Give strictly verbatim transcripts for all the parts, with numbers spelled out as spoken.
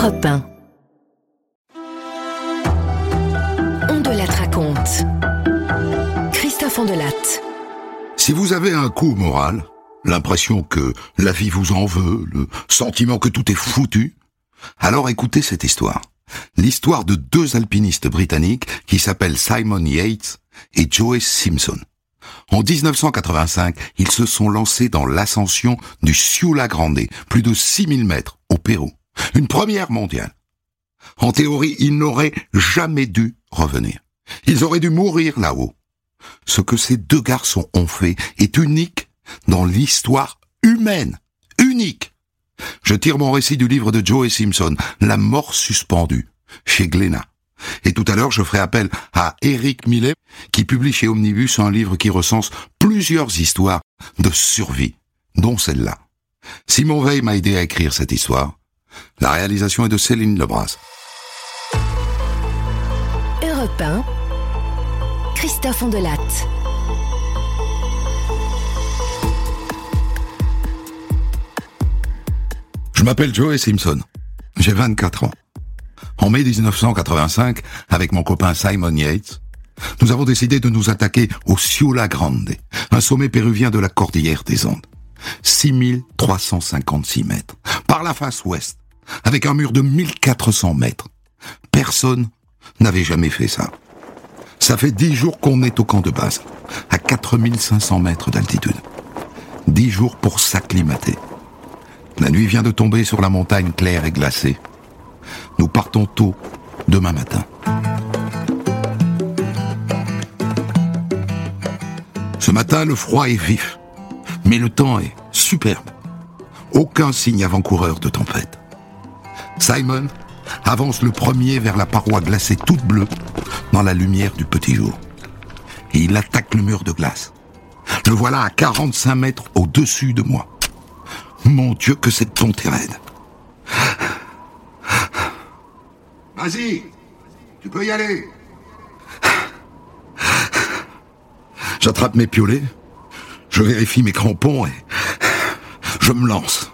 Europe un. On de la raconte. Christophe Ondelatte. Si vous avez un coup moral, l'impression que la vie vous en veut, le sentiment que tout est foutu, alors écoutez cette histoire. L'histoire de deux alpinistes britanniques qui s'appellent Simon Yates et Joe Simpson. En dix-neuf cent quatre-vingt-cinq, ils se sont lancés dans l'ascension du Ciula Grande, plus de six mille mètres, au Pérou. Une première mondiale. En théorie, ils n'auraient jamais dû revenir. Ils auraient dû mourir là-haut. Ce que ces deux garçons ont fait est unique dans l'histoire humaine. Unique. Je tire mon récit du livre de Joe Simpson, La mort suspendue, chez Glénat. Et tout à l'heure, je ferai appel à Eric Millet, qui publie chez Omnibus un livre qui recense plusieurs histoires de survie, dont celle-là. Simon Veil m'a aidé à écrire cette histoire. La réalisation est de Céline Lebras. Europe un, Christophe Ondelatte. Je m'appelle Joe Simpson. J'ai vingt-quatre ans. En mai dix-neuf cent quatre-vingt-cinq, avec mon copain Simon Yates, nous avons décidé de nous attaquer au Ciula Grande, un sommet péruvien de la cordillère des Andes. six mille trois cent cinquante-six mètres, par la face ouest, avec un mur de mille quatre cents mètres. Personne n'avait jamais fait ça. Ça fait dix jours qu'on est au camp de base, à quatre mille cinq cents mètres d'altitude. Dix jours pour s'acclimater. La nuit vient de tomber sur la montagne claire et glacée. Nous partons tôt, demain matin. Ce matin, le froid est vif, mais le temps est superbe. Aucun signe avant-coureur de tempête. Simon avance le premier vers la paroi glacée toute bleue dans la lumière du petit jour. Et il attaque le mur de glace. Le voilà à quarante-cinq mètres au-dessus de moi. Mon Dieu, que cette ponte est raide. Vas-y, tu peux y aller. J'attrape mes piolets, je vérifie mes crampons et je me lance.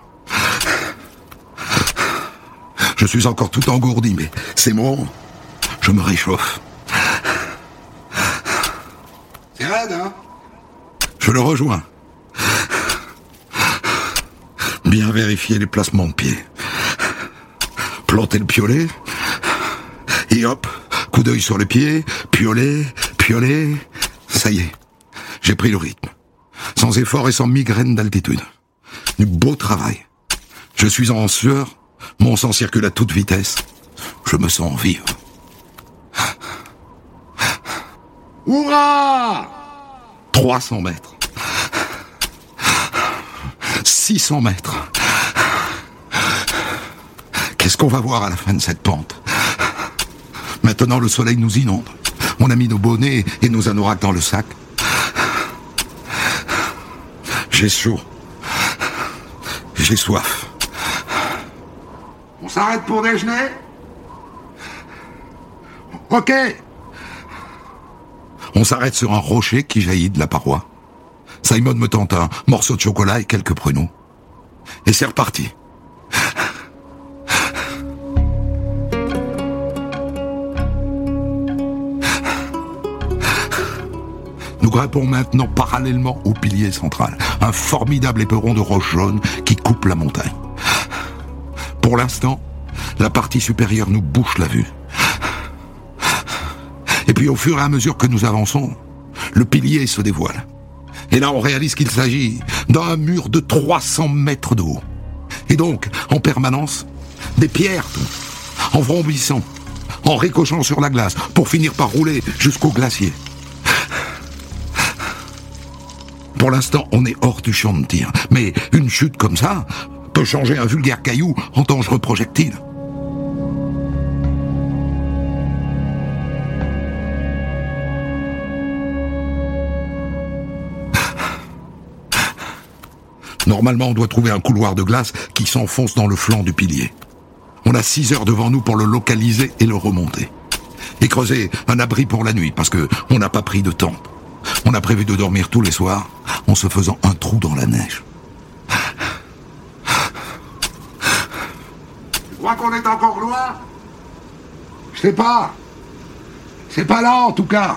Je suis encore tout engourdi, mais c'est bon, je me réchauffe. C'est raide, hein? Je le rejoins. Bien vérifier les placements de pied. Planter le piolet. Et hop, coup d'œil sur le pied, piolet, piolet. Ça y est, j'ai pris le rythme. Sans effort et sans migraine d'altitude. Du beau travail. Je suis en sueur, mon sang circule à toute vitesse. Je me sens vivre. Hurrah! trois cents mètres. six cents mètres. Qu'est-ce qu'on va voir à la fin de cette pente? Maintenant, le soleil nous inonde. On a mis nos bonnets et nos anoraks dans le sac. J'ai chaud. J'ai soif. On s'arrête pour déjeuner? Ok. On s'arrête sur un rocher qui jaillit de la paroi. Simon me tente un morceau de chocolat et quelques pruneaux. Et c'est reparti. Nous grimpons maintenant parallèlement au pilier central, un formidable éperon de roche jaune qui coupe la montagne. Pour l'instant, la partie supérieure nous bouche la vue. Et puis au fur et à mesure que nous avançons, le pilier se dévoile. Et là, on réalise qu'il s'agit d'un mur de trois cents mètres de haut. Et donc, en permanence, des pierres tombent, en vrombissant, en ricochant sur la glace, pour finir par rouler jusqu'au glacier. Pour l'instant, on est hors du champ de tir. Mais une chute comme ça peut changer un vulgaire caillou en dangereux projectile. Normalement, on doit trouver un couloir de glace qui s'enfonce dans le flanc du pilier. On a six heures devant nous pour le localiser et le remonter. Et creuser un abri pour la nuit, parce que on n'a pas pris de temps. On a prévu de dormir tous les soirs en se faisant un trou dans la neige. crois qu'on est encore loin? Je sais pas. C'est pas là, en tout cas.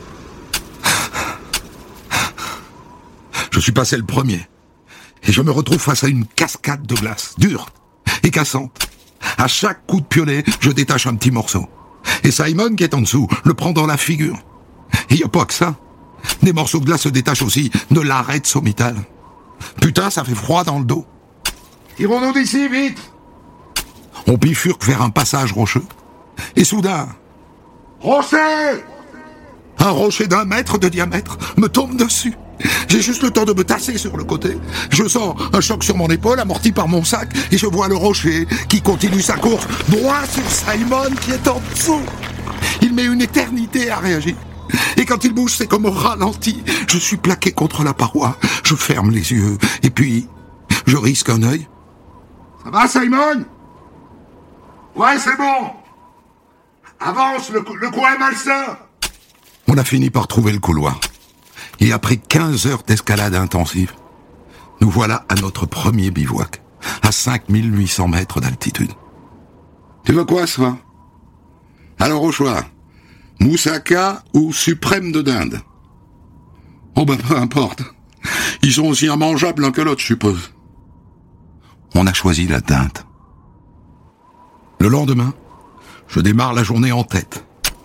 Je suis passé le premier. Et je me retrouve face à une cascade de glace, dure et cassante. À chaque coup de piolet, je détache un petit morceau. Et Simon, qui est en dessous, le prend dans la figure. Et y a pas que ça. Des morceaux de glace se détachent aussi de l'arête sommitale. Putain, ça fait froid dans le dos. Tirons-nous d'ici, vite! On bifurque vers un passage rocheux. Et soudain... Rocher! Un rocher d'un mètre de diamètre me tombe dessus. J'ai juste le temps de me tasser sur le côté. Je sens un choc sur mon épaule, amorti par mon sac, et je vois le rocher qui continue sa course droit sur Simon qui est en dessous. Il met une éternité à réagir. Et quand il bouge, c'est comme au ralenti. Je suis plaqué contre la paroi. Je ferme les yeux. Et puis, je risque un œil. Ça va, Simon? Ouais, c'est bon. Avance, le, le coin est malsain. On a fini par trouver le couloir. Et après quinze heures d'escalade intensive, nous voilà à notre premier bivouac, à cinq mille huit cents mètres d'altitude. Tu veux quoi, ça? Alors au choix, moussaka ou suprême de dinde? Oh ben peu importe. Ils sont aussi immangeables l'un que l'autre, je suppose. On a choisi la dinde. Le lendemain, je démarre la journée en tête.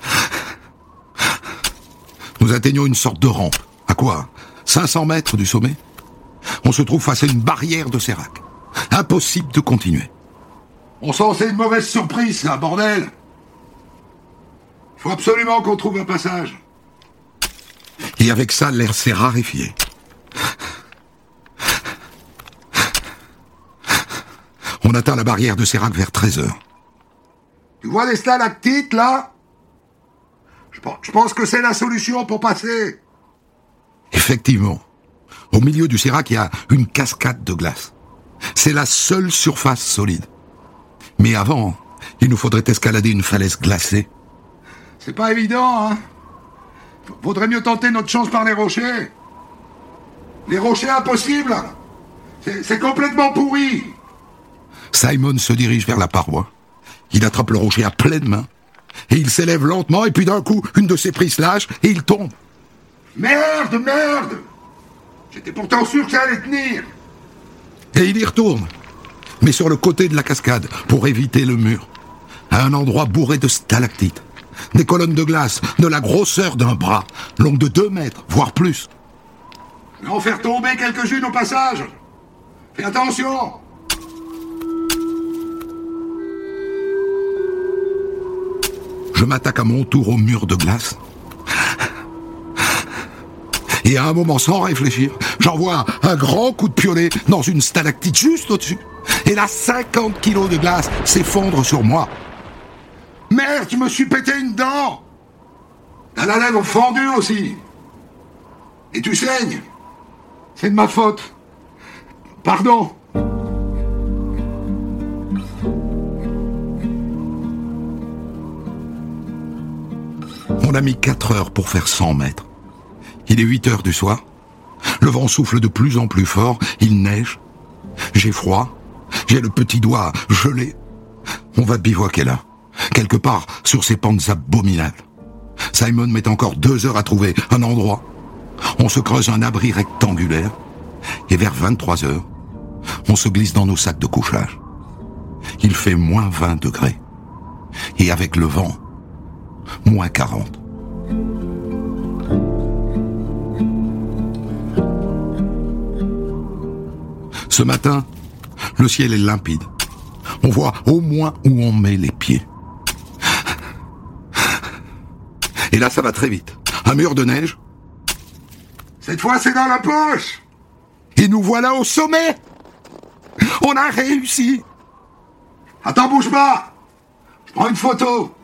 Nous atteignons une sorte de rampe. À quoi? cinq cents mètres du sommet. On se trouve face à une barrière de sérac. Impossible de continuer. On sent c'est une mauvaise surprise, ça, bordel. Il faut absolument qu'on trouve un passage. Et avec ça, l'air s'est raréfié. On atteint la barrière de sérac vers treize heures. Tu vois les stalactites, là? Je pense, je pense que c'est la solution pour passer. Effectivement. Au milieu du sérac, il y a une cascade de glace. C'est la seule surface solide. Mais avant, il nous faudrait escalader une falaise glacée. C'est pas évident, hein? Vaudrait mieux tenter notre chance par les rochers. Les rochers impossibles. C'est, c'est complètement pourri. Simon se dirige vers la paroi. Il attrape le rocher à pleine main. Et il s'élève lentement, et puis d'un coup, une de ses prises lâche, et il tombe. Merde, merde! J'étais pourtant sûr que ça allait tenir. Et il y retourne. Mais sur le côté de la cascade, pour éviter le mur. À un endroit bourré de stalactites. Des colonnes de glace de la grosseur d'un bras, longues de deux mètres, voire plus. Je vais en faire tomber quelques-unes au passage. Fais attention! Je m'attaque à mon tour au mur de glace. Et à un moment, sans réfléchir, j'envoie un grand coup de piolet dans une stalactite juste au-dessus. Et là, cinquante kilos de glace s'effondrent sur moi. Merde, je me suis pété une dent. T'as la lèvre fendue aussi. Et tu saignes. C'est de ma faute. Pardon. On a mis quatre heures pour faire cent mètres. Il est huit heures du soir. Le vent souffle de plus en plus fort. Il neige. J'ai froid. J'ai le petit doigt gelé. On va bivouaquer là. Quelque part sur ces pentes abominables. Simon met encore deux heures à trouver un endroit. On se creuse un abri rectangulaire. Et vers vingt-trois heures, on se glisse dans nos sacs de couchage. Il fait moins vingt degrés. Et avec le vent, moins quarante. Ce matin, le ciel est limpide. On voit au moins où on met les pieds. Et là, ça va très vite. Un mur de neige. Cette fois, c'est dans la poche. Et nous voilà au sommet. On a réussi. Attends, bouge pas. Je prends une photo.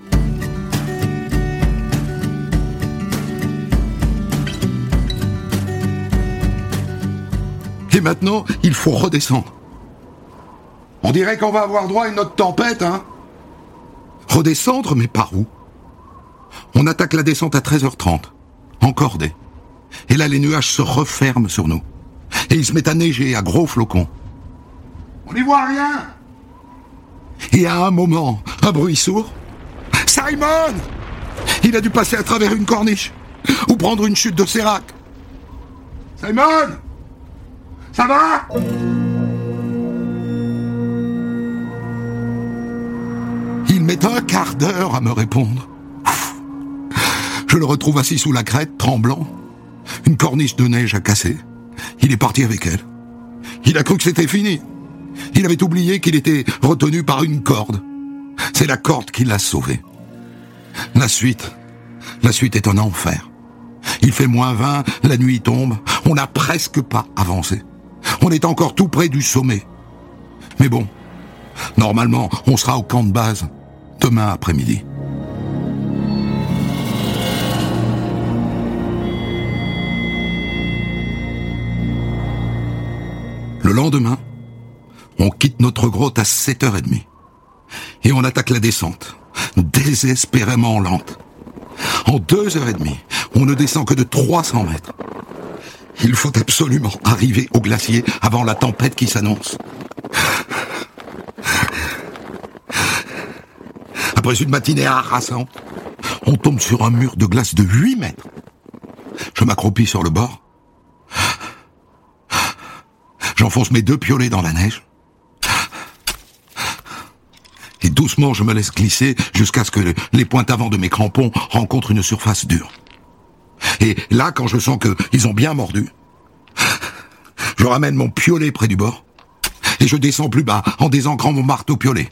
Et maintenant, il faut redescendre. On dirait qu'on va avoir droit à une autre tempête, hein? Redescendre, mais par où? On attaque la descente à treize heures trente, en cordée. Et là, les nuages se referment sur nous. Et il se met à neiger à gros flocons. On n'y voit rien. Et à un moment, un bruit sourd. Simon! Il a dû passer à travers une corniche ou prendre une chute de sérac. Simon! Ça va? Il met un quart d'heure à me répondre. Je le retrouve assis sous la crête, tremblant. Une corniche de neige a cassé. Il est parti avec elle. Il a cru que c'était fini. Il avait oublié qu'il était retenu par une corde. C'est la corde qui l'a sauvé. La suite, la suite est un enfer. Il fait moins vingt, la nuit tombe, on n'a presque pas avancé. On est encore tout près du sommet. Mais bon, normalement, on sera au camp de base demain après-midi. Le lendemain, on quitte notre grotte à sept heures trente. Et on attaque la descente, désespérément lente. En deux heures trente, on ne descend que de trois cents mètres. Il faut absolument arriver au glacier avant la tempête qui s'annonce. Après une matinée harassante, on tombe sur un mur de glace de huit mètres. Je m'accroupis sur le bord. J'enfonce mes deux piolets dans la neige. Et doucement, je me laisse glisser jusqu'à ce que les pointes avant de mes crampons rencontrent une surface dure. Et là, quand je sens qu'ils ont bien mordu, je ramène mon piolet près du bord et je descends plus bas en désancrant mon marteau piolet.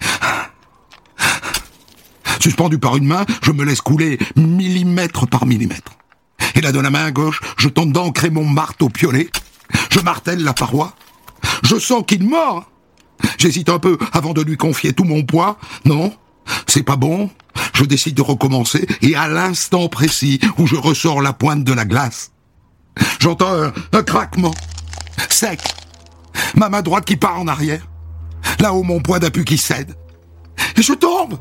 Suspendu par une main, je me laisse couler millimètre par millimètre. Et là, de la main gauche, je tente d'ancrer mon marteau piolet. Je martèle la paroi. Je sens qu'il mord. J'hésite un peu avant de lui confier tout mon poids. Non, c'est pas bon. Je décide de recommencer et à l'instant précis où je ressors la pointe de la glace, j'entends un, un craquement sec. Ma main droite qui part en arrière. Là-haut, mon point d'appui qui cède. Et je tombe.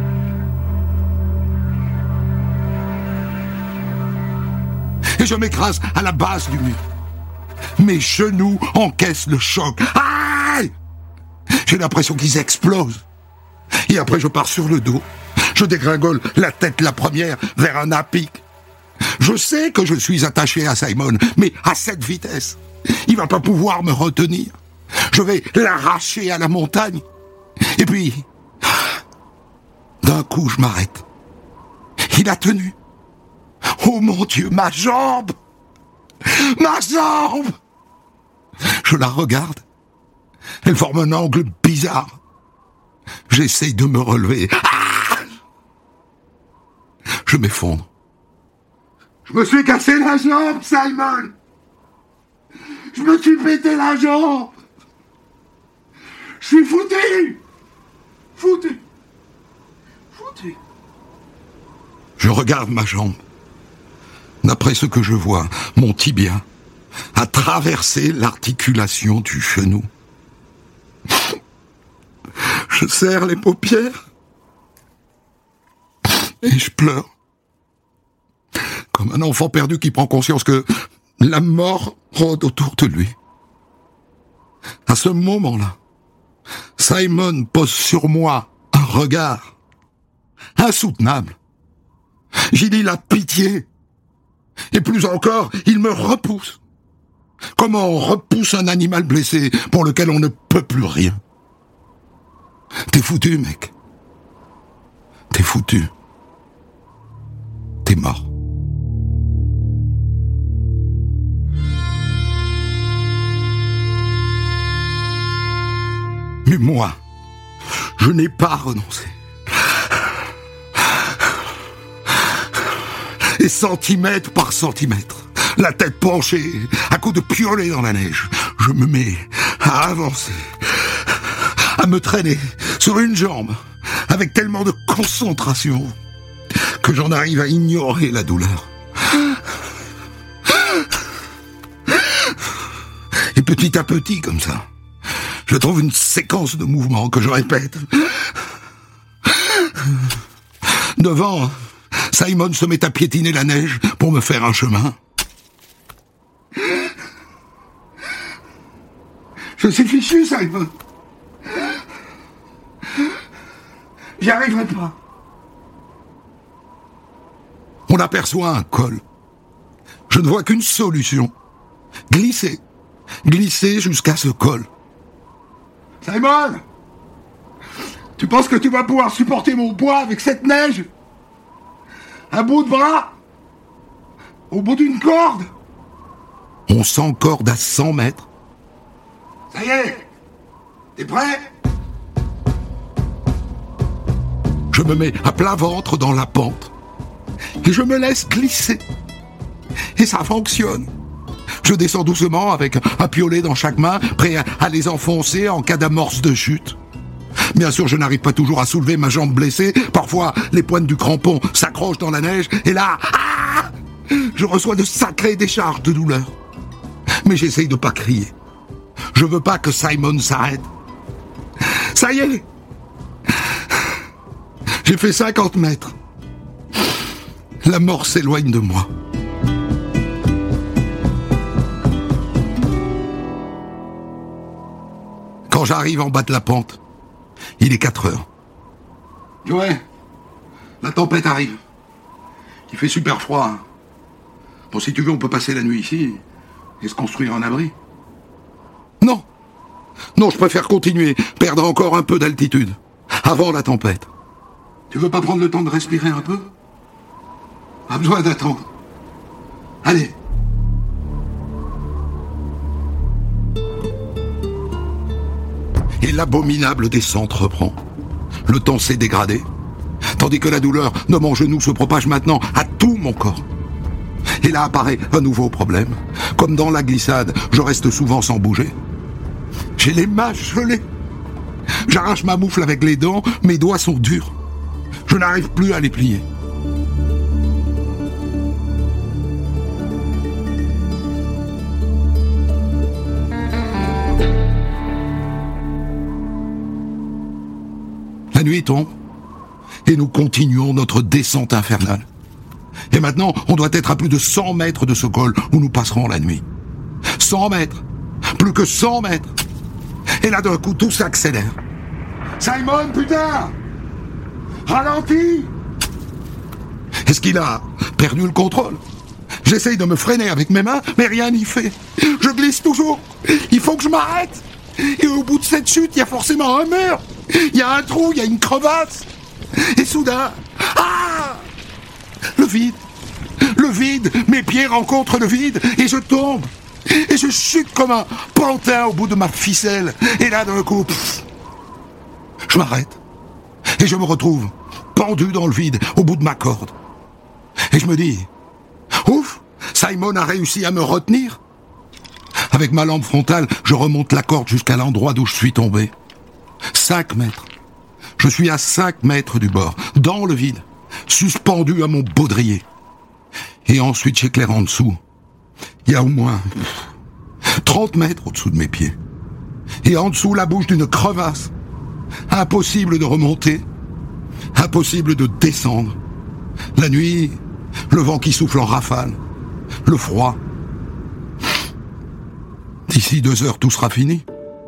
Et je m'écrase à la base du mur. Mes genoux encaissent le choc. Aïe! J'ai l'impression qu'ils explosent. Et après, je pars sur le dos. Je dégringole la tête la première vers un apic. Je sais que je suis attaché à Simon, mais à cette vitesse, il va pas pouvoir me retenir. Je vais l'arracher à la montagne. Et puis, d'un coup, je m'arrête. Il a tenu. Oh mon Dieu, ma jambe! Ma jambe! Je la regarde. Elle forme un angle bizarre. J'essaye de me relever. Ah! Je m'effondre. Je me suis cassé la jambe, Simon! Je me suis pété la jambe! Je suis foutu! Foutu! Foutu! Je regarde ma jambe. D'après ce que je vois, mon tibia a traversé l'articulation du genou. Je serre les paupières et je pleure. Comme un enfant perdu qui prend conscience que la mort rôde autour de lui. À ce moment-là, Simon pose sur moi un regard insoutenable. J'y lis la pitié. Et plus encore, il me repousse. Comment on repousse un animal blessé pour lequel on ne peut plus rien? T'es foutu, mec. T'es foutu. T'es mort. Mais moi, je n'ai pas renoncé. Et centimètre par centimètre, la tête penchée, à coups de piolet dans la neige, je me mets à avancer, à me traîner sur une jambe, avec tellement de concentration que j'en arrive à ignorer la douleur. Et petit à petit, comme ça, je trouve une séquence de mouvements que je répète. Devant, Simon se met à piétiner la neige pour me faire un chemin. Je suis fichu, Simon. J'y arriverai pas. On aperçoit un col. Je ne vois qu'une solution. Glisser. Glisser jusqu'à ce col. Simon! Tu penses que tu vas pouvoir supporter mon poids avec cette neige? Un bout de bras? Au bout d'une corde? On s'encorde à cent mètres. Ça y est! T'es prêt? Je me mets à plat ventre dans la pente. Et je me laisse glisser. Et ça fonctionne. Je descends doucement avec un piolet dans chaque main, prêt à les enfoncer en cas d'amorce de chute. Bien sûr, je n'arrive pas toujours à soulever ma jambe blessée. Parfois, les pointes du crampon s'accrochent dans la neige. Et là, ah, je reçois de sacrées décharges de douleur. Mais j'essaye de pas crier. Je veux pas que Simon s'arrête. Ça y est. J'ai fait cinquante mètres. La mort s'éloigne de moi. Quand j'arrive en bas de la pente, il est quatre heures. Joey, la tempête arrive. Il fait super froid. Hein. Bon, si tu veux, on peut passer la nuit ici et se construire un abri. Non. Non, je préfère continuer, perdre encore un peu d'altitude, avant la tempête. Tu veux pas prendre le temps de respirer un peu? Pas besoin d'attendre. Allez. Et l'abominable descente reprend. Le temps s'est dégradé, tandis que la douleur de mon genou se propage maintenant à tout mon corps. Et là apparaît un nouveau problème. Comme dans la glissade, je reste souvent sans bouger. J'ai les mains gelées. J'arrache ma moufle avec les dents, mes doigts sont durs. Je n'arrive plus à les plier. La nuit tombe, et nous continuons notre descente infernale. Et maintenant, on doit être à plus de cent mètres de ce col où nous passerons la nuit. cent mètres, plus que cent mètres. Et là, d'un coup, tout s'accélère. Simon, putain! Ralentis! Est-ce qu'il a perdu le contrôle? J'essaye de me freiner avec mes mains, mais rien n'y fait. Je glisse toujours. Il faut que je m'arrête. Et au bout de cette chute, il y a forcément un mur. Il y a un trou, il y a une crevasse. Et soudain, ah! Le vide. Le vide. Mes pieds rencontrent le vide et je tombe. Et je chute comme un pantin au bout de ma ficelle. Et là, d'un coup, pff, je m'arrête. Et je me retrouve pendu dans le vide, au bout de ma corde. Et je me dis, ouf, Simon a réussi à me retenir. Avec ma lampe frontale, je remonte la corde jusqu'à l'endroit d'où je suis tombé. Cinq mètres. Je suis à cinq mètres du bord, dans le vide, suspendu à mon baudrier. Et ensuite, j'éclaire en dessous. Il y a au moins trente mètres au-dessous de mes pieds. Et en dessous, la bouche d'une crevasse. Impossible de remonter. Impossible de descendre. La nuit, le vent qui souffle en rafale. Le froid. D'ici deux heures, tout sera fini.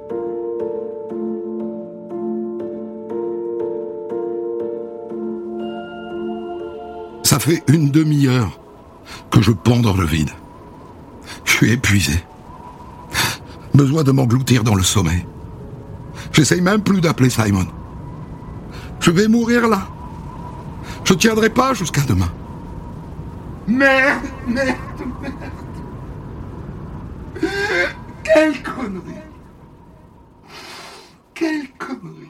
Ça fait une demi-heure que je pends dans le vide. Je suis épuisé. Besoin de m'engloutir dans le sommeil. J'essaye même plus d'appeler Simon. Je vais mourir là. Je tiendrai pas jusqu'à demain. Merde, merde, merde. Quelle connerie. Quelle connerie.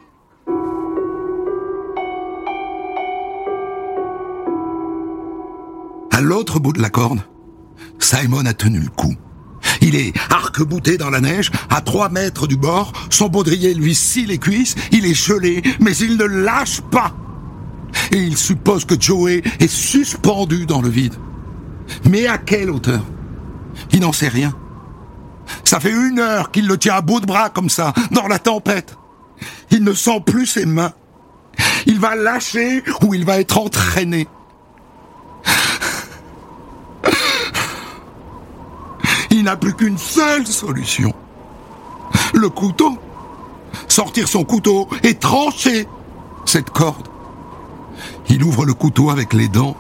À l'autre bout de la corde, Simon a tenu le coup. Il est arc-bouté dans la neige, à trois mètres du bord, son baudrier lui scie les cuisses, il est gelé, mais il ne lâche pas. Et il suppose que Joey est suspendu dans le vide. Mais à quelle hauteur? Il n'en sait rien. Ça fait une heure qu'il le tient à bout de bras comme ça, dans la tempête. Il ne sent plus ses mains. Il va lâcher ou il va être entraîné. Il n'a plus qu'une seule solution. Le couteau. Sortir son couteau et trancher. cette corde. Il ouvre le couteau avec les dents.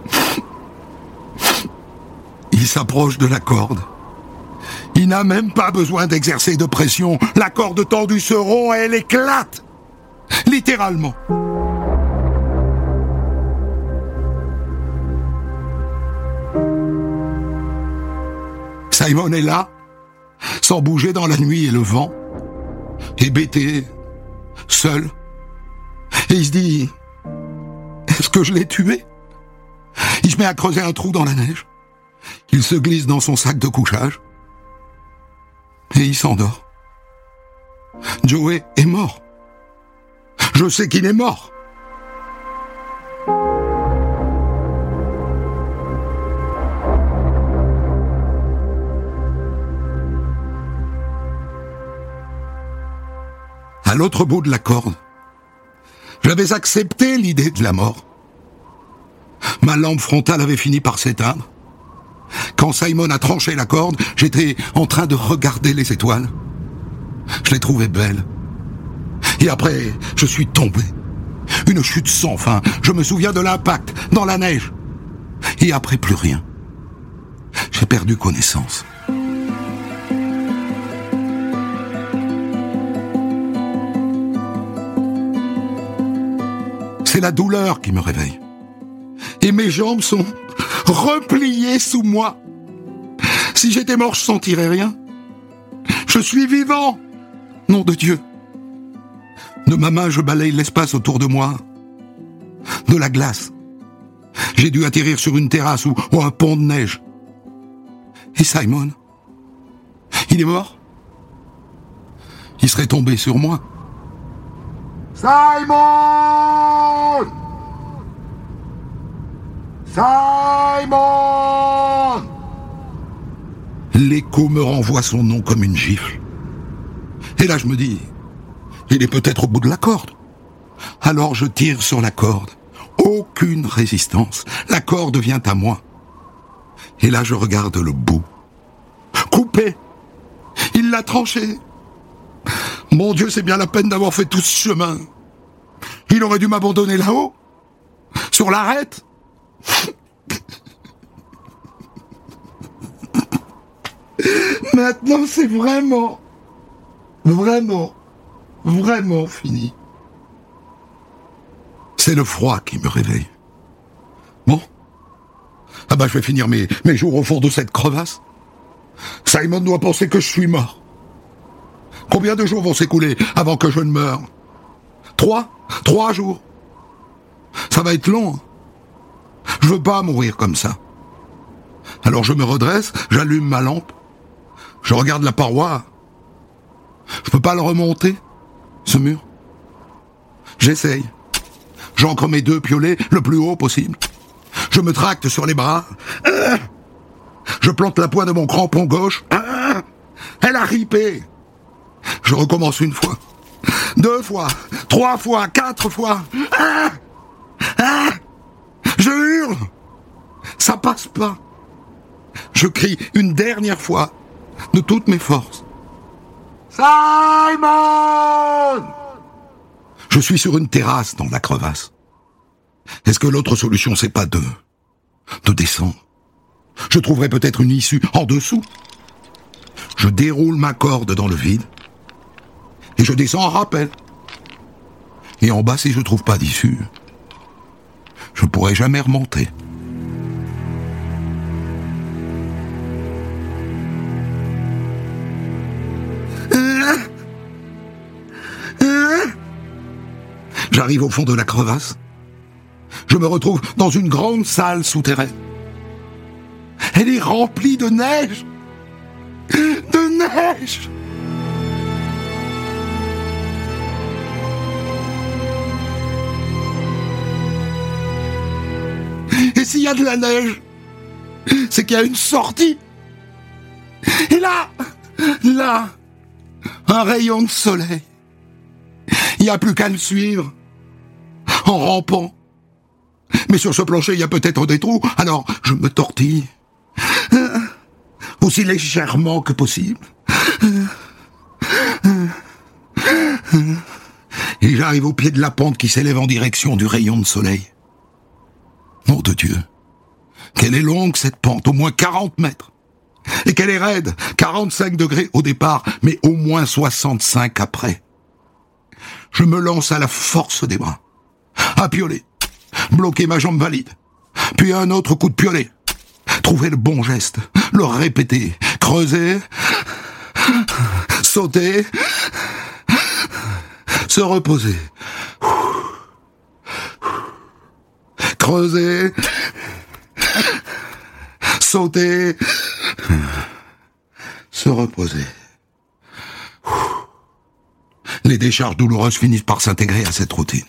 Il s'approche de la corde. Il n'a même pas besoin d'exercer de pression. La corde tendue se rompt et elle éclate. Littéralement. Simon est là, sans bouger dans la nuit et le vent, hébété, seul. Et il se dit, est-ce que je l'ai tué? Il se met à creuser un trou dans la neige. Il se glisse dans son sac de couchage. Et il s'endort. Joey est mort. Je sais qu'il est mort. À l'autre bout de la corde, j'avais accepté l'idée de la mort. Ma lampe frontale avait fini par s'éteindre. Quand Simon a tranché la corde, j'étais en train de regarder les étoiles. Je les trouvais belles. Et après, je suis tombé. Une chute sans fin. Je me souviens de l'impact dans la neige. Et après, plus rien. J'ai perdu connaissance. C'est la douleur qui me réveille. Et mes jambes sont repliées sous moi. Si j'étais mort, je sentirais rien. Je suis vivant, nom de Dieu. De ma main, je balaye l'espace autour de moi. De la glace. J'ai dû atterrir sur une terrasse ou, ou un pont de neige. Et Simon, il est mort. Il serait tombé sur moi. Simon! Simon! L'écho me renvoie son nom comme une gifle. Et là je me dis, il est peut-être au bout de la corde. Alors je tire sur la corde. Aucune résistance. La corde vient à moi. Et là je regarde le bout. Coupé. Il l'a tranché. Mon Dieu, c'est bien la peine d'avoir fait tout ce chemin. Il aurait dû m'abandonner là-haut, sur l'arête. Maintenant, c'est vraiment, vraiment, vraiment fini. C'est le froid qui me réveille. Bon. Ah bah, je vais finir mes, mes jours au fond de cette crevasse. Simon doit penser que je suis mort. Combien de jours vont s'écouler avant que je ne meure? Trois? Trois jours. Ça va être long. Je veux pas mourir comme ça. Alors je me redresse, j'allume ma lampe. Je regarde la paroi. Je peux pas le remonter, ce mur. J'essaye. J'ancre mes deux piolets le plus haut possible. Je me tracte sur les bras. Je plante la pointe de mon crampon gauche. Elle a ripé. Je recommence une fois, deux fois, trois fois, quatre fois. Ah ah Je hurle. Ça passe pas. Je crie une dernière fois, de toutes mes forces. Simon! Je suis sur une terrasse dans la crevasse. Est-ce que l'autre solution, c'est pas de... de descendre? Je trouverai peut-être une issue en dessous. Je déroule ma corde dans le vide. Et je descends en rappel. Et en bas, si je trouve pas d'issue, je pourrai jamais remonter. J'arrive au fond de la crevasse. Je me retrouve dans une grande salle souterraine. Elle est remplie de neige. De neige. Et s'il y a de la neige, c'est qu'il y a une sortie. Et là, là, un rayon de soleil. Il n'y a plus qu'à le suivre, en rampant. Mais sur ce plancher, il y a peut-être des trous, alors je me tortille. Aussi légèrement que possible. Et Et j'arrive au pied de la pente qui s'élève en direction du rayon de soleil. Nom de Dieu, qu'elle est longue cette pente, au moins quarante mètres. Et qu'elle est raide, quarante-cinq degrés au départ, mais au moins soixante-cinq après. Je me lance à la force des bras. Un piolet, bloquer ma jambe valide. Puis un autre coup de piolet. Trouver le bon geste, le répéter, creuser, sauter, se reposer. Creuser, sauter, se reposer. Les décharges douloureuses finissent par s'intégrer à cette routine.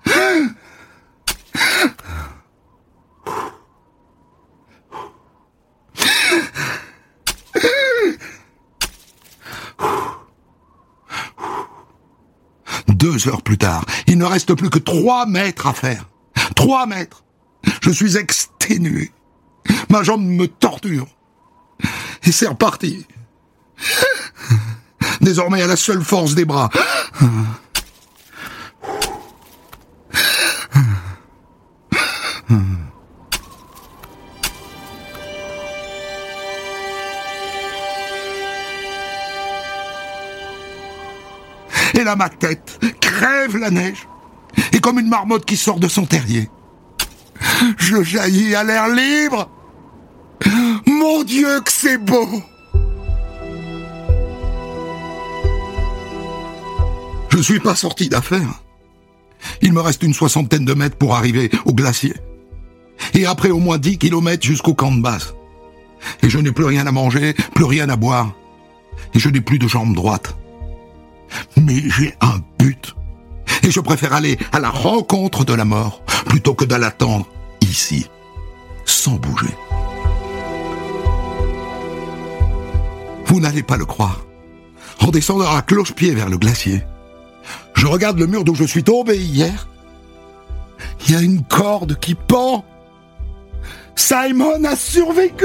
Deux heures plus tard, il ne reste plus que trois mètres à faire. Trois mètres. Je suis exténué. Ma jambe me torture. Et c'est reparti. Désormais à la seule force des bras. Et là, ma tête crève la neige. Et comme une marmotte qui sort de son terrier, je jaillis à l'air libre. Mon Dieu, que c'est beau! Je suis pas sorti d'affaire. Il me reste une soixantaine de mètres pour arriver au glacier. Et après au moins dix kilomètres jusqu'au camp de base. Et je n'ai plus rien à manger, plus rien à boire. Et je n'ai plus de jambe droite. Mais j'ai un but. Et je préfère aller à la rencontre de la mort plutôt que de l'attendre ici, sans bouger. Vous n'allez pas le croire. En descendant à cloche-pied vers le glacier, je regarde le mur d'où je suis tombé hier. Il y a une corde qui pend. Simon a survécu!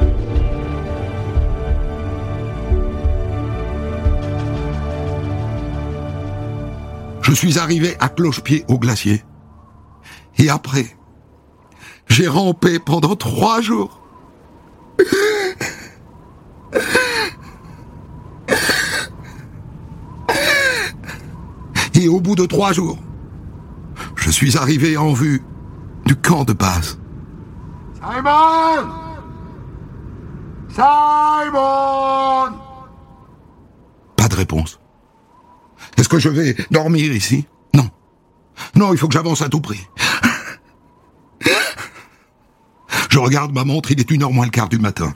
Je suis arrivé à cloche-pied au glacier. Et après, j'ai rampé pendant trois jours. Et au bout de trois jours, je suis arrivé en vue du camp de base. Simon! Simon! Pas de réponse. Est-ce que je vais dormir ici? Non. Non, il faut que j'avance à tout prix. Je regarde ma montre, il est une heure moins le quart du matin.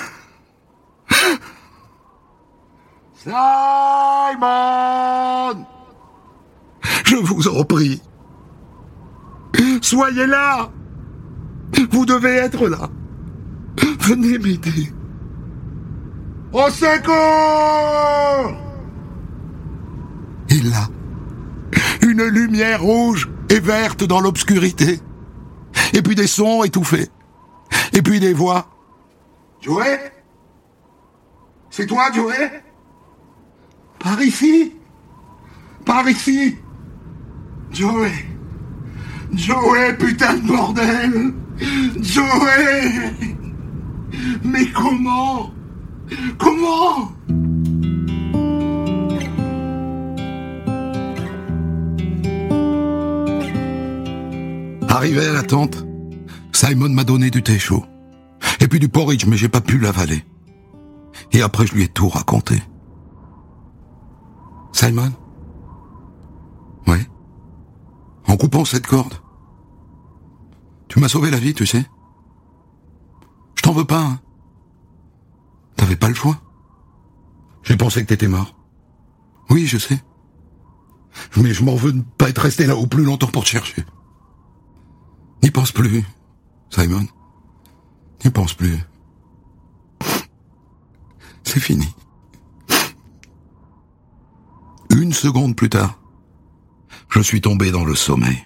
Simon! Je vous en prie. Soyez là! Vous devez être là. Venez m'aider. Au secours! Et là, une lumière rouge et verte dans l'obscurité. Et puis des sons étouffés. Et puis des voix. Joey? C'est toi, Joey? Par ici? Par ici? Joey? Joey, putain de bordel! Joey! Mais comment? Comment? Arrivé à la tente, Simon m'a donné du thé chaud. Et puis du porridge, mais j'ai pas pu l'avaler. Et après, je lui ai tout raconté. Simon? Ouais? En coupant cette corde. Tu m'as sauvé la vie, tu sais. Je t'en veux pas, hein. T'avais pas le choix. J'ai pensé que t'étais mort. Oui, je sais. Mais je m'en veux de ne pas être resté là-haut plus longtemps pour te chercher. N'y pense plus, Simon. N'y pense plus. C'est fini. Une seconde plus tard, je suis tombé dans le sommeil.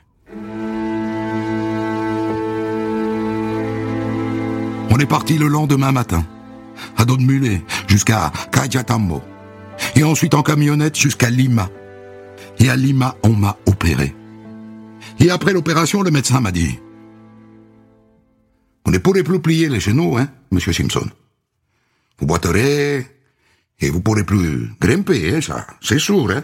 On est parti le lendemain matin, à dos de mulet, jusqu'à Kajatambo, et ensuite en camionnette jusqu'à Lima. Et à Lima, on m'a opéré. Et après l'opération, le médecin m'a dit « Vous ne pourrez plus plier les genoux, hein, monsieur Simpson. Vous boiterez et vous ne pourrez plus grimper, hein, ça, c'est sûr, hein. »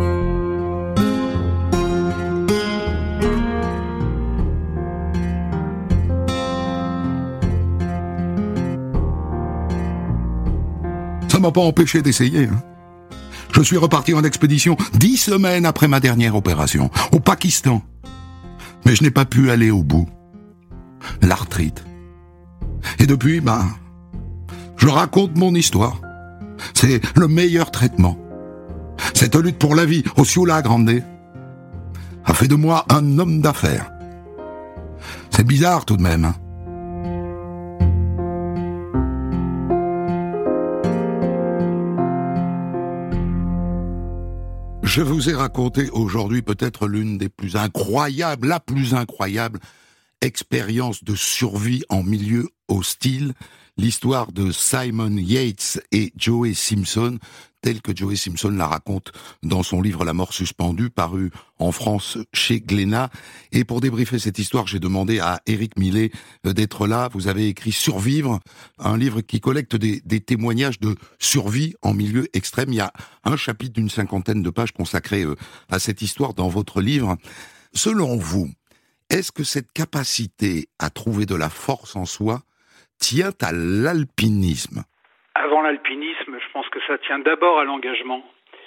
Ça m'a pas empêché d'essayer, hein. Je suis reparti en expédition dix semaines après ma dernière opération, au Pakistan. Mais je n'ai pas pu aller au bout. L'arthrite. Et depuis, ben, je raconte mon histoire. C'est le meilleur traitement. Cette lutte pour la vie au Ciula Grande a fait de moi un homme d'affaires. C'est bizarre tout de même, hein. Je vous ai raconté aujourd'hui peut-être l'une des plus incroyables, la plus incroyable expérience de survie en milieu hostile, l'histoire de Simon Yates et Joey Simpson, telle que Joey Simpson la raconte dans son livre La mort suspendue, paru en France chez Glénat. Et pour débriefer cette histoire, j'ai demandé à Éric Millet d'être là. Vous avez écrit Survivre, un livre qui collecte des, des témoignages de survie en milieu extrême. Il y a un chapitre d'une cinquantaine de pages consacré à cette histoire dans votre livre. Selon vous, est-ce que cette capacité à trouver de la force en soi tient à l'alpinisme? Avant l'alpinisme, je pense que ça tient d'abord à l'engagement.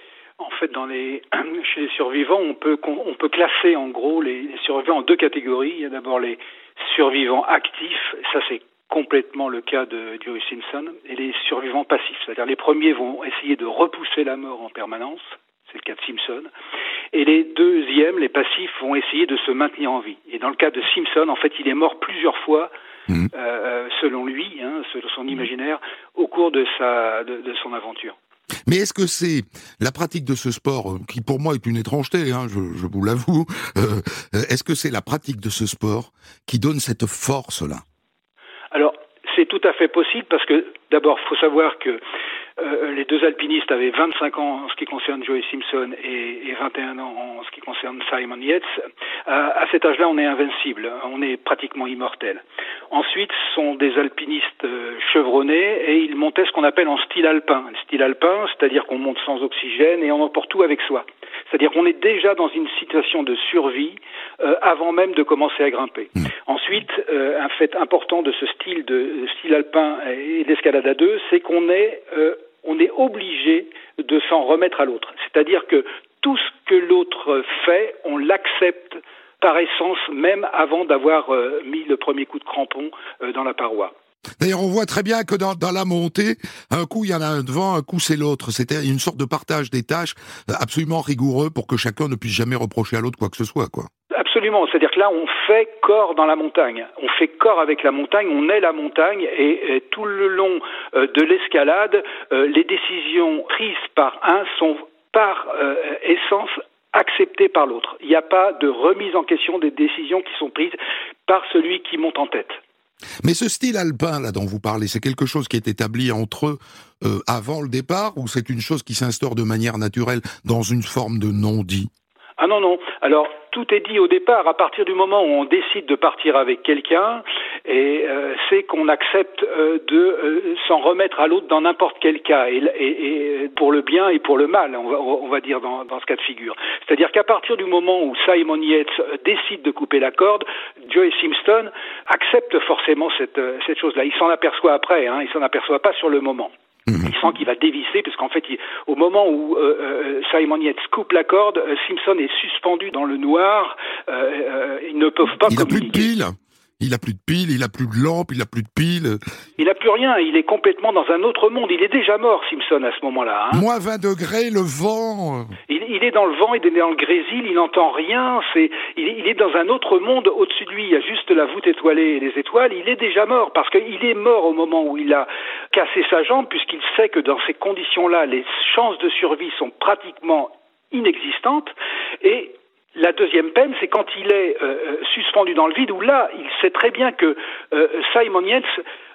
En fait, dans les, chez les survivants, on peut, on peut classer en gros les, les survivants en deux catégories. Il y a d'abord les survivants actifs, ça c'est complètement le cas de Joey Simpson, et les survivants passifs. C'est-à-dire les premiers vont essayer de repousser la mort en permanence, c'est le cas de Simpson, et les deuxièmes, les passifs, vont essayer de se maintenir en vie. Et dans le cas de Simpson, en fait, il est mort plusieurs fois, Mmh. Euh, selon lui, hein, selon son imaginaire, au cours de sa de, de son aventure. Mais est-ce que c'est la pratique de ce sport, qui pour moi est une étrangeté, hein, je, je vous l'avoue, euh, est-ce que c'est la pratique de ce sport qui donne cette force-là? Alors, c'est tout à fait possible, parce que d'abord, il faut savoir que Euh, les deux alpinistes avaient vingt-cinq ans en ce qui concerne Joey Simpson et, et vingt et un ans en ce qui concerne Simon Yates. À, à cet âge-là, on est invincible, on est pratiquement immortel. Ensuite, ce sont des alpinistes euh, chevronnés et ils montaient ce qu'on appelle en style alpin. Le style alpin, c'est-à-dire qu'on monte sans oxygène et on emporte tout avec soi. C'est-à-dire qu'on est déjà dans une situation de survie euh, avant même de commencer à grimper. Mmh. Ensuite, euh, un fait important de ce style de, de style alpin et d'escalade à deux, c'est qu'on est euh, on est obligé de s'en remettre à l'autre. C'est-à-dire que tout ce que l'autre fait, on l'accepte par essence, même avant d'avoir euh, mis le premier coup de crampon euh, dans la paroi. D'ailleurs, on voit très bien que dans, dans la montée, un coup il y en a un devant, un coup c'est l'autre. C'était une sorte de partage des tâches absolument rigoureux pour que chacun ne puisse jamais reprocher à l'autre quoi que ce soit, quoi. Absolument, c'est-à-dire que là, on fait corps dans la montagne. On fait corps avec la montagne, on est la montagne, et, et tout le long euh, de l'escalade, euh, les décisions prises par un sont par euh, essence acceptées par l'autre. Il n'y a pas de remise en question des décisions qui sont prises par celui qui monte en tête. Mais ce style alpin là dont vous parlez, c'est quelque chose qui est établi entre eux euh, avant le départ, ou c'est une chose qui s'instaure de manière naturelle dans une forme de non-dit? Ah non, non. Alors, tout est dit au départ. À partir du moment où on décide de partir avec quelqu'un, et euh, c'est qu'on accepte euh, de euh, s'en remettre à l'autre dans n'importe quel cas, et, et, et pour le bien et pour le mal, on va, on va dire dans, dans ce cas de figure. C'est-à-dire qu'à partir du moment où Simon Yates décide de couper la corde, Joey Simpson accepte forcément cette, cette chose-là. Il s'en aperçoit après, hein, il s'en aperçoit pas sur le moment. Il sent qu'il va dévisser, parce qu'en fait, il, au moment où euh, euh, Simon Yates coupe la corde, euh, Simpson est suspendu dans le noir. Euh, euh, ils ne peuvent pas il communiquer. Il n'a plus de pile. Il n'a plus de pile, il n'a plus de lampe, il n'a plus de pile. Il n'a plus rien, il est complètement dans un autre monde. Il est déjà mort, Simpson, à ce moment-là. Hein. Moins vingt degrés, le vent. Il, il est dans le vent, il est dans le grésil, il n'entend rien. C'est, il, il est dans un autre monde au-dessus de lui. Il y a juste la voûte étoilée et les étoiles. Il est déjà mort, parce qu'il est mort au moment où il a cassé sa jambe, puisqu'il sait que dans ces conditions-là, les chances de survie sont pratiquement inexistantes. Et la deuxième peine, c'est quand il est euh, suspendu dans le vide, où là, il sait très bien que euh, Simon Yates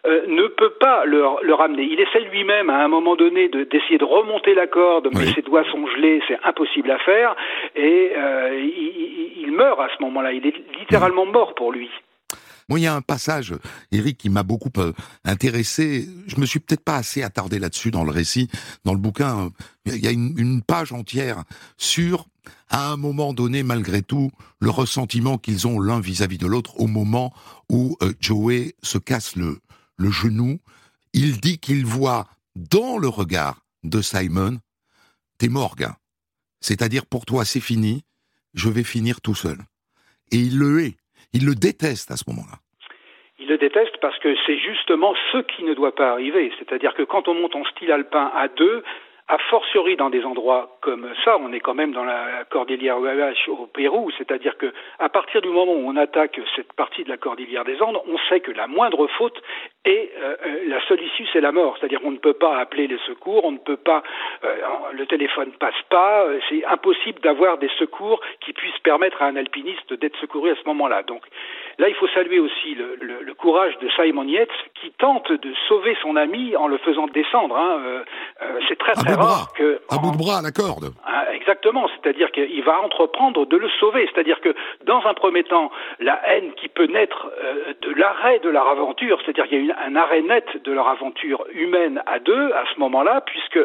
euh, ne peut pas le, le ramener. Il essaie lui-même à un moment donné de, d'essayer de remonter la corde, mais oui. ses doigts sont gelés, c'est impossible à faire, et euh, il, il, il meurt à ce moment-là. Il est littéralement mort pour lui. Bon, il y a un passage, Éric, qui m'a beaucoup euh, intéressé. Je me suis peut-être pas assez attardé là-dessus dans le récit, dans le bouquin. Il y a une, une page entière sur, à un moment donné, malgré tout, le ressentiment qu'ils ont l'un vis-à-vis de l'autre au moment où euh, Joey se casse le, le genou. Il dit qu'il voit dans le regard de Simon, t'es mort, gars. C'est-à-dire, pour toi, c'est fini, je vais finir tout seul. Et il le hait. Il le déteste à ce moment-là. Il le déteste parce que c'est justement ce qui ne doit pas arriver. C'est-à-dire que quand on monte en style alpin à deux, a fortiori dans des endroits comme ça, on est quand même dans la cordillère Huahuache au Pérou, c'est-à-dire que à partir du moment où on attaque cette partie de la cordillère des Andes, on sait que la moindre faute est euh, la seule issue, c'est la mort. C'est-à-dire qu'on ne peut pas appeler les secours, on ne peut pas, euh, le téléphone passe pas, c'est impossible d'avoir des secours qui puissent permettre à un alpiniste d'être secouru à ce moment-là. Donc là, il faut saluer aussi le, le, le courage de Simon Yates qui tente de sauver son ami en le faisant descendre. Hein. Euh, euh, c'est très très rare que à bout de bras à la corde. Ah, exactement, c'est-à-dire qu'il va entreprendre de le sauver. C'est-à-dire que dans un premier temps, la haine qui peut naître euh, de l'arrêt de leur aventure, c'est-à-dire qu'il y a une, un arrêt net de leur aventure humaine à deux à ce moment-là, puisque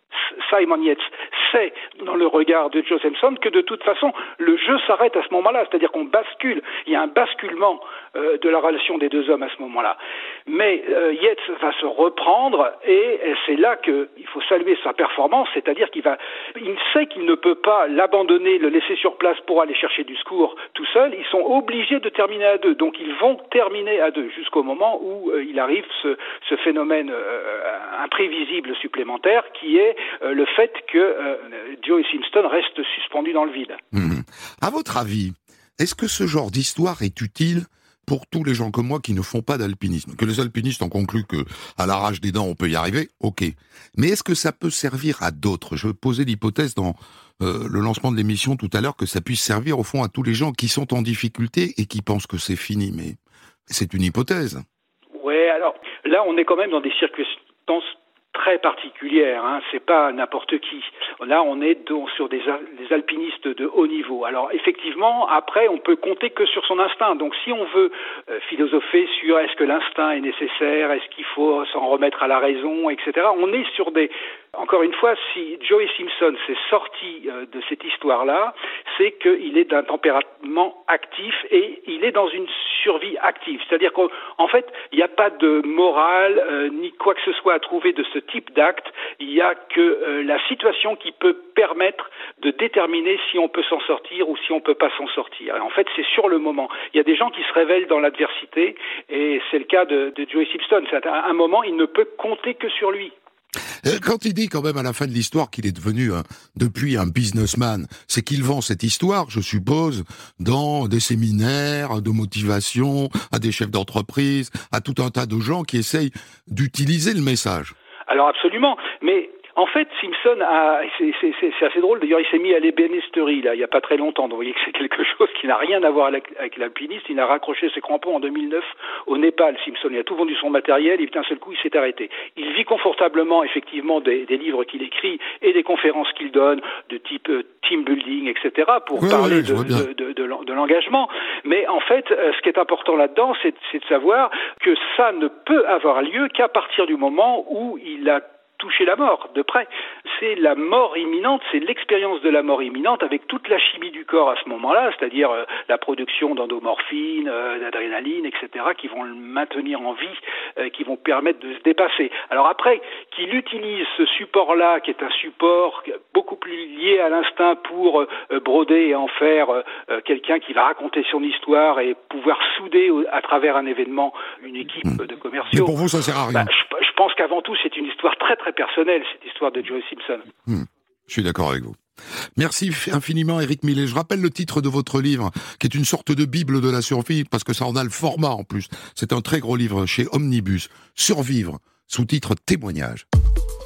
Simon Yates sait dans le regard de Joe Simpson que de toute façon le jeu s'arrête à ce moment-là, c'est-à-dire qu'on bascule, il y a un basculement euh, de la relation des deux hommes à ce moment-là. Mais euh, Yates va se reprendre et, et c'est là qu'il faut saluer sa performance, c'est-à-dire qu'il va, il sait qu'il ne peut pas l'abandonner, le laisser sur place pour aller chercher du secours tout seul, ils sont obligés de terminer à deux, donc ils vont terminer à deux jusqu'au moment où euh, il arrive ce, ce phénomène euh, imprévisible supplémentaire qui est Euh, le fait que euh, Joey Simpson reste suspendu dans le vide. Mmh. À votre avis, est-ce que ce genre d'histoire est utile pour tous les gens comme moi qui ne font pas d'alpinisme? Que les alpinistes ont conclu que à l'arrache des dents on peut y arriver, ok. Mais est-ce que ça peut servir à d'autres? Je posais l'hypothèse dans euh, le lancement de l'émission tout à l'heure que ça puisse servir au fond à tous les gens qui sont en difficulté et qui pensent que c'est fini, mais c'est une hypothèse. Ouais, alors là on est quand même dans des circonstances très particulière, hein, c'est pas n'importe qui. Là, on est donc sur des, des alpinistes de haut niveau. Alors, effectivement, après, on peut compter que sur son instinct. Donc, si on veut euh, philosopher sur est-ce que l'instinct est nécessaire, est-ce qu'il faut s'en remettre à la raison, et cetera, on est sur des... Encore une fois, si Joey Simpson s'est sorti euh, de cette histoire-là, c'est qu'il est d'un tempérament actif et il est dans une survie active. C'est-à-dire qu'en fait, il n'y a pas de morale euh, ni quoi que ce soit à trouver de ce type d'acte. Il n'y a que euh, la situation qui peut permettre de déterminer si on peut s'en sortir ou si on ne peut pas s'en sortir. Et en fait, c'est sur le moment. Il y a des gens qui se révèlent dans l'adversité et c'est le cas de, de Joey Simpson. C'est à un moment, il ne peut compter que sur lui. Quand il dit quand même à la fin de l'histoire qu'il est devenu un, depuis un businessman, c'est qu'il vend cette histoire, je suppose, dans des séminaires de motivation, à des chefs d'entreprise, à tout un tas de gens qui essayent d'utiliser le message. Alors absolument, mais... En fait, Simpson a, c'est, c'est, c'est assez drôle, d'ailleurs il s'est mis à l'ébénisterie, là, il n'y a pas très longtemps, donc vous voyez que c'est quelque chose qui n'a rien à voir avec, avec l'alpiniste, il a raccroché ses crampons en deux mille neuf au Népal, Simpson, il a tout vendu son matériel, et d'un seul coup il s'est arrêté. Il vit confortablement, effectivement, des, des livres qu'il écrit et des conférences qu'il donne, de type euh, team building, et cetera, pour oui, parler oui, de, de, de, de, de l'engagement. Mais en fait, euh, ce qui est important là-dedans, c'est, c'est de savoir que ça ne peut avoir lieu qu'à partir du moment où il a toucher la mort de près. C'est la mort imminente, c'est l'expérience de la mort imminente avec toute la chimie du corps à ce moment-là, c'est-à-dire euh, la production d'endomorphine, euh, d'adrénaline, et cetera, qui vont le maintenir en vie, euh, qui vont permettre de se dépasser. Alors après, qu'il utilise ce support-là, qui est un support beaucoup plus lié à l'instinct pour euh, broder et en faire euh, quelqu'un qui va raconter son histoire et pouvoir souder à travers un événement une équipe mmh. de commerciaux. Mais pour vous, ça sert à rien. Bah, je, je pense qu'avant tout, c'est une histoire très très personnelle, cette histoire de Joey Simpson. Mmh. Je suis d'accord avec vous. Merci infiniment, Éric Millet. Je rappelle le titre de votre livre, qui est une sorte de bible de la survie, parce que ça en a le format en plus. C'est un très gros livre chez Omnibus. Survivre, sous-titre témoignage.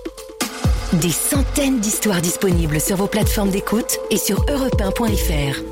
Des centaines d'histoires disponibles sur vos plateformes d'écoute et sur europe un point f r.